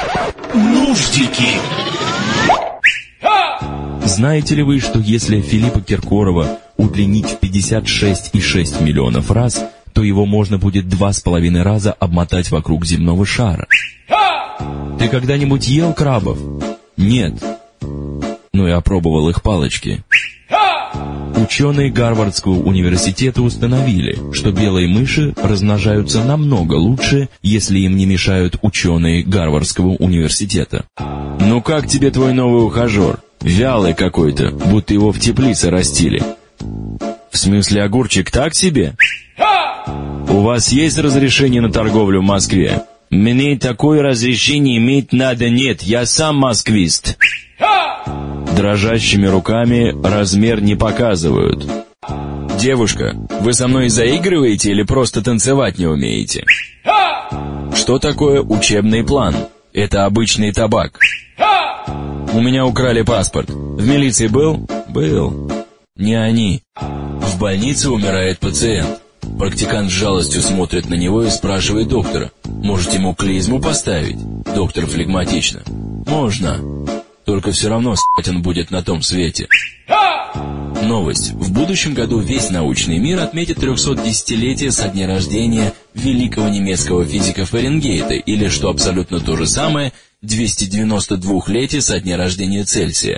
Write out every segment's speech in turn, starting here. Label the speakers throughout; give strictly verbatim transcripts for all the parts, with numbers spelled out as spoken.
Speaker 1: Нуждики.
Speaker 2: Знаете ли вы, что если Филиппа Киркорова удлинить в пятьдесят шесть и шесть десятых миллионов раз, то его можно будет два с половиной раза обмотать вокруг земного шара? Ты когда-нибудь ел крабов? Нет. Ну и опробовал их палочки. Ученые Гарвардского университета установили, что белые мыши размножаются намного лучше, если им не мешают ученые Гарвардского университета. Ну как тебе твой новый ухажер? Вялый какой-то, будто его в теплице растили. В смысле, огурчик так себе? У вас есть разрешение на торговлю в Москве? Мне такое разрешение иметь надо нет, я сам москвист. Дрожащими руками размер не показывают. Девушка, вы со мной заигрываете или просто танцевать не умеете? Что такое учебный план? Это обычный табак. У меня украли паспорт. В милиции был? Был. Не они. В больнице умирает пациент. Практикант с жалостью смотрит на него и спрашивает доктора: «Может, ему клизму поставить?» Доктор флегматично: «Можно. Только все равно с***ть он будет на том свете». Новость. В будущем году весь научный мир отметит трехсотдесятилетие со дня рождения великого немецкого физика Фаренгейта, или, что абсолютно то же самое, двухсотдевяностодвухлетие со дня рождения Цельсия.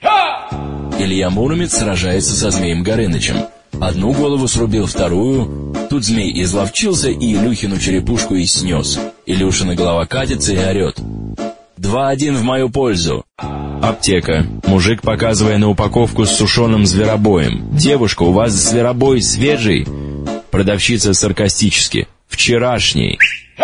Speaker 2: Илья Муромец сражается со Змеем Горынычем. Одну голову срубил, вторую. Тут змей изловчился и Илюхину черепушку и снес. Илюшина голова катится и орет: «Два-один в мою пользу». Аптека. Мужик, показывая на упаковку с сушеным зверобоем: «Девушка, у вас зверобой свежий?» Продавщица саркастически: «Вчерашний».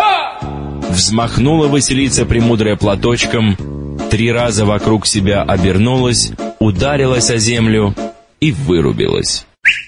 Speaker 2: Взмахнула Василиса премудрая платочком, три раза вокруг себя обернулась, ударилась о землю и вырубилась.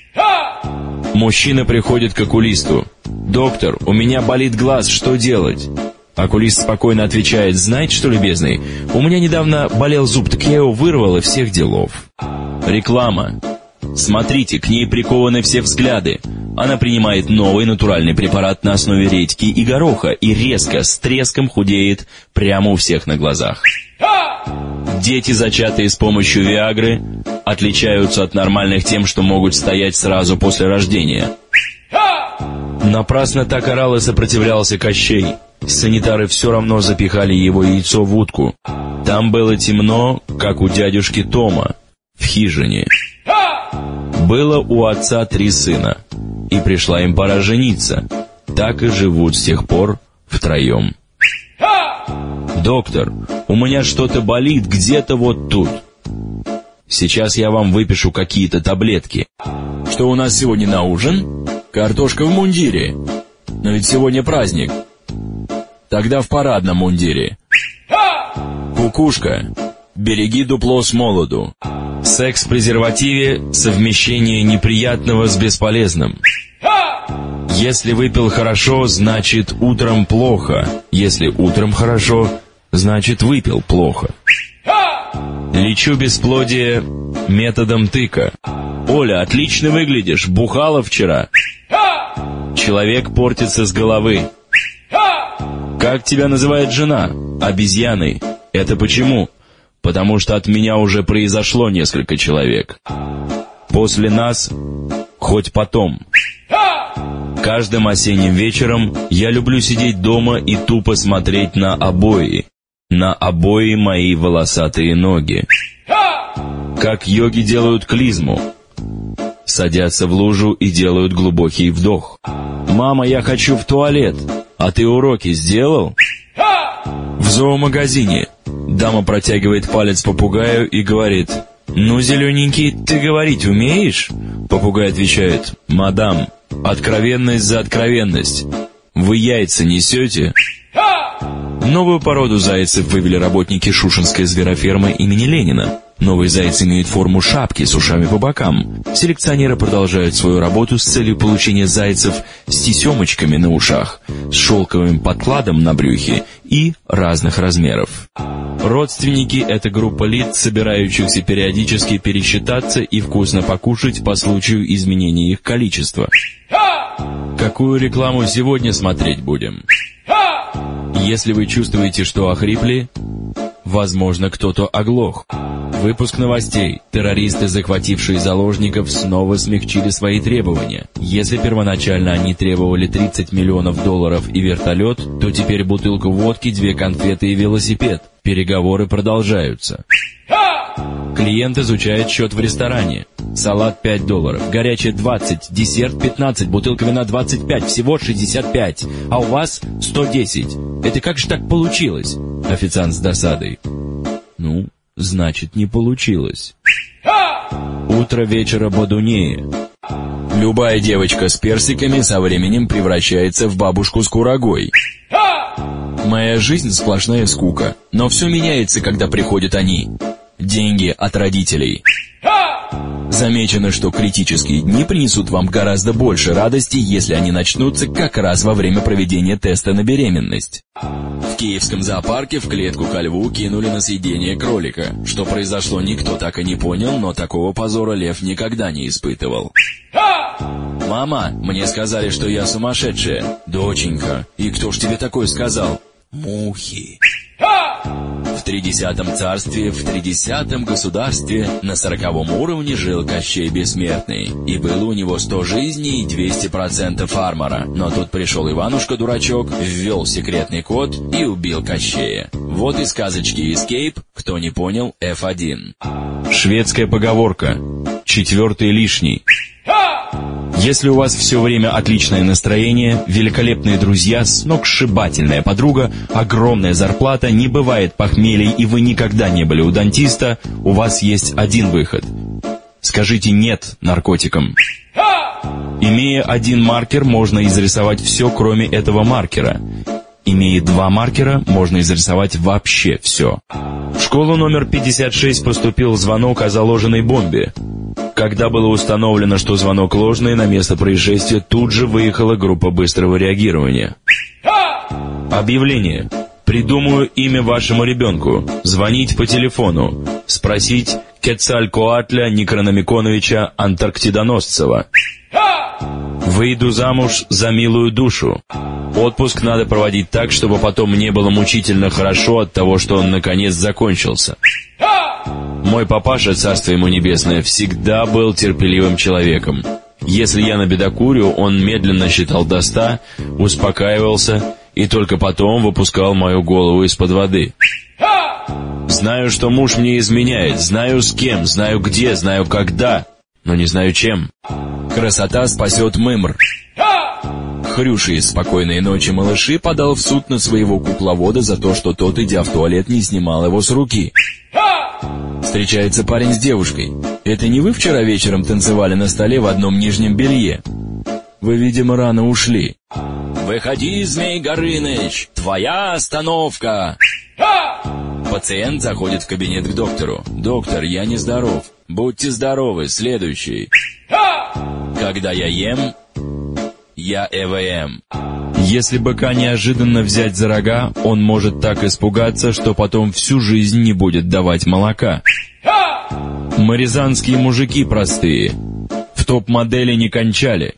Speaker 2: Мужчина приходит к окулисту: «Доктор, у меня болит глаз, что делать?» Окулист спокойно отвечает: «Знаете что, любезный, у меня недавно болел зуб, так я его вырвал, и всех делов». Реклама. Смотрите, к ней прикованы все взгляды. Она принимает новый натуральный препарат на основе редьки и гороха и резко, с треском худеет прямо у всех на глазах. Дети, зачатые с помощью Виагры, отличаются от нормальных тем, что могут стоять сразу после рождения. Напрасно так орал и сопротивлялся Кощей. Санитары все равно запихали его яйцо в утку. Там было темно, как у дядюшки Тома в хижине. Было у отца три сына, и пришла им пора жениться. Так и живут с тех пор втроем. «Доктор, у меня что-то болит где-то вот тут. Сейчас я вам выпишу какие-то таблетки». «Что у нас сегодня на ужин?» «Картошка в мундире. Но ведь сегодня праздник». «Тогда в парадном мундире». «Кукушка, береги дупло с молоду». Секс в презервативе — совмещение неприятного с бесполезным. Если выпил хорошо, значит утром плохо. Если утром хорошо, значит выпил плохо. Лечу бесплодие методом тыка. «Оля, отлично выглядишь, бухала вчера». Человек портится с головы. «Как тебя называет жена?» «Обезьяной». «Это почему?» «Потому что от меня уже произошло несколько человек». «После нас хоть потом». Каждым осенним вечером я люблю сидеть дома и тупо смотреть на обои. На обои мои волосатые ноги. Как йоги делают клизму. Садятся в лужу и делают глубокий вдох. «Мама, я хочу в туалет. А ты уроки сделал?» В зоомагазине дама протягивает палец попугаю и говорит: «Ну, зелененький, ты говорить умеешь?» Попугай отвечает: «Мадам, откровенность за откровенность. Вы яйца несете?» Новую породу зайцев вывели работники Шушенской зверофермы имени Ленина. Новые зайцы имеют форму шапки с ушами по бокам. Селекционеры продолжают свою работу с целью получения зайцев с тесемочками на ушах, с шелковым подкладом на брюхе и разных размеров. Родственники — это группа лиц, собирающихся периодически пересчитаться и вкусно покушать по случаю изменения их количества. Какую рекламу сегодня смотреть будем? Если вы чувствуете, что охрипли, возможно, кто-то оглох. Выпуск новостей. Террористы, захватившие заложников, снова смягчили свои требования. Если первоначально они требовали тридцать миллионов долларов и вертолет, то теперь бутылку водки, две конфеты и велосипед. Переговоры продолжаются. Клиент изучает счет в ресторане. Салат пять долларов, горячее двадцать, десерт пятнадцать, бутылка вина двадцать пять, всего шестьдесят пять, а у вас сто десять. Это как же так получилось? Официант с досадой. Ну, значит, не получилось. Утро вечера бодунее. Любая девочка с персиками со временем превращается в бабушку с курагой. Моя жизнь сплошная скука, но все меняется, когда приходят они. Деньги от родителей. Замечено, что критические дни принесут вам гораздо больше радости, если они начнутся как раз во время проведения теста на беременность. В киевском зоопарке в клетку ко льву кинули на съедение кролика. Что произошло, никто так и не понял, но такого позора лев никогда не испытывал. «Мама, мне сказали, что я сумасшедшая». «Доченька, и кто ж тебе такое сказал?» «Мухи». В тридесятом царстве, в тридесятом государстве на сороковом уровне жил Кощей Бессмертный, и было у него сто жизней и двести процентов армора. Но тут пришел Иванушка-дурачок, ввел секретный код и убил Кощея. Вот и сказочки Escape, кто не понял, эф один. Шведская поговорка «Четвертый лишний». Если у вас все время отличное настроение, великолепные друзья, сногсшибательная подруга, огромная зарплата, не бывает похмелий и вы никогда не были у дантиста, у вас есть один выход. Скажите «нет» наркотикам. Имея один маркер, можно изрисовать все, кроме этого маркера. Имея два маркера, можно изрисовать вообще все. В школу номер пятьдесят шесть поступил звонок о заложенной бомбе. Когда было установлено, что звонок ложный, на место происшествия тут же выехала группа быстрого реагирования. Объявление. Придумаю имя вашему ребенку. Звонить по телефону. Спросить Кецалькоатля Некрономиконовича Антарктидоносцева. Выйду замуж за милую душу. Отпуск надо проводить так, чтобы потом не было мучительно хорошо от того, что он наконец закончился. Мой папаша, царство ему небесное, всегда был терпеливым человеком. Если я набедокурю, он медленно считал до ста, успокаивался и только потом выпускал мою голову из-под воды. Знаю, что муж мне изменяет, знаю с кем, знаю где, знаю когда, но не знаю чем. Красота спасет мымр. Хрюша из «Спокойной ночи, малыши» подал в суд на своего кукловода за то, что тот, идя в туалет, не снимал его с руки. Встречается парень с девушкой. «Это не вы вчера вечером танцевали на столе в одном нижнем белье? Вы, видимо, рано ушли». «Выходи, Змей Горыныч, твоя остановка!» Пациент заходит в кабинет к доктору. «Доктор, я нездоров». «Будьте здоровы, следующий». «Когда я ем, я э вэ эм». Если быка неожиданно взять за рога, он может так испугаться, что потом всю жизнь не будет давать молока. Маризанские мужики простые. В топ-модели не кончали.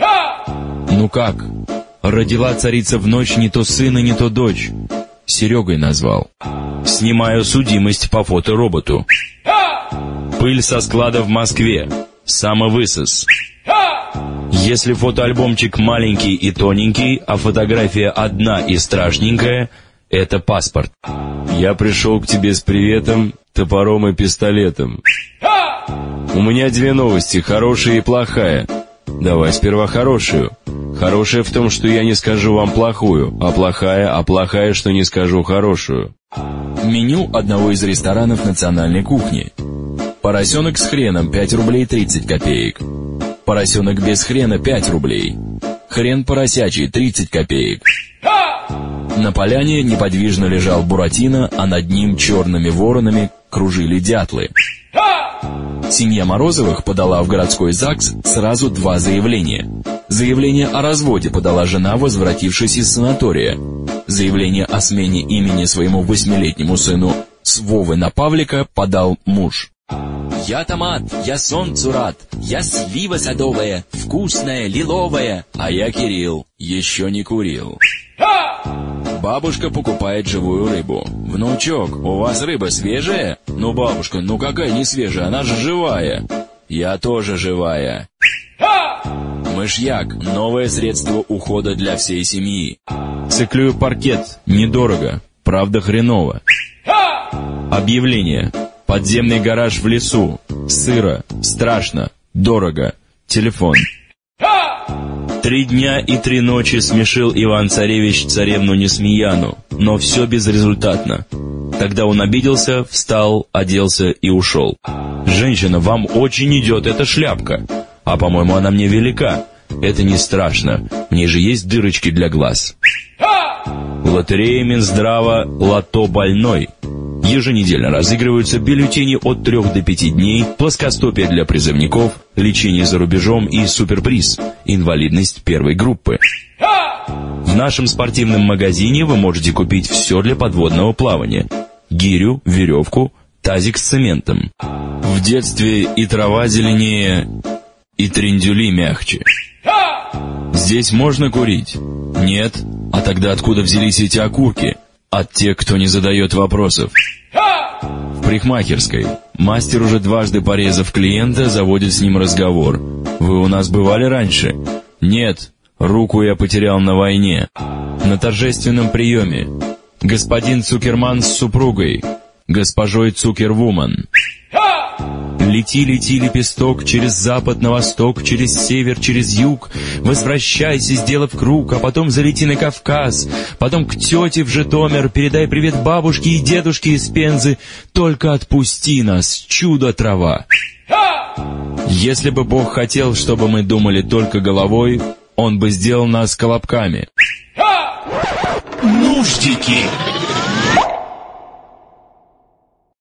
Speaker 2: Ну как? Родила царица в ночь не то сына, не то дочь. Серегой назвал. Снимаю судимость по фотороботу. Пыль со склада в Москве. Самовысос. Если фотоальбомчик маленький и тоненький, а фотография одна и страшненькая, это паспорт. Я пришел к тебе с приветом, топором и пистолетом. У меня две новости, хорошая и плохая. Давай сперва хорошую. Хорошая в том, что я не скажу вам плохую, а плохая, а плохая, что не скажу хорошую. Меню одного из ресторанов национальной кухни. Поросенок с хреном пять рублей тридцать копеек. Поросенок без хрена пять рублей. Хрен поросячий тридцать копеек. На поляне неподвижно лежал Буратино, а над ним черными воронами кружили дятлы. Семья Морозовых подала в городской ЗАГС сразу два заявления. Заявление о разводе подала жена, возвратившись из санатория. Заявление о смене имени своему восьмилетнему сыну с Вовы на Павлика подал муж. «Я томат, я солнцу рад, я слива садовая, вкусная, лиловая, а я Кирилл, еще не курил». Бабушка покупает живую рыбу. «Внучок, у вас рыба свежая?» «Ну, бабушка, ну какая не свежая, она же живая». «Я тоже живая». Мышьяк – новое средство ухода для всей семьи. Циклюю паркет. Недорого. Правда хреново. Объявление. Подземный гараж в лесу. Сыро. Страшно. Дорого. Телефон. Три дня и три ночи смешил Иван-царевич царевну Несмеяну, но все безрезультатно. Тогда он обиделся, встал, оделся и ушел. «Женщина, вам очень идет эта шляпка. А, по-моему, она мне велика. Это не страшно. Мне же есть дырочки для глаз». Лотерея Минздрава «Лото больной». Еженедельно разыгрываются бюллетени от трех до пяти дней, плоскостопие для призывников, лечение за рубежом и суперприз – инвалидность первой группы. В нашем спортивном магазине вы можете купить все для подводного плавания – гирю, веревку, тазик с цементом. В детстве и трава зеленее, и трендюли мягче. Здесь можно курить? Нет? А тогда откуда взялись эти окурки? От тех, кто не задает вопросов. В парикмахерской. Мастер, уже дважды порезав клиента, заводит с ним разговор. «Вы у нас бывали раньше?» «Нет, руку я потерял на войне». На торжественном приеме. Господин Цукерман с супругой, госпожой Цукервуман. Лети, лети, лепесток, через запад на восток, через север, через юг. Возвращайся, сделав круг, а потом залети на Кавказ. Потом к тете в Житомир, передай привет бабушке и дедушке из Пензы. Только отпусти нас, чудо-трава. Если бы Бог хотел, чтобы мы думали только головой, Он бы сделал нас колобками.
Speaker 1: Нуждики.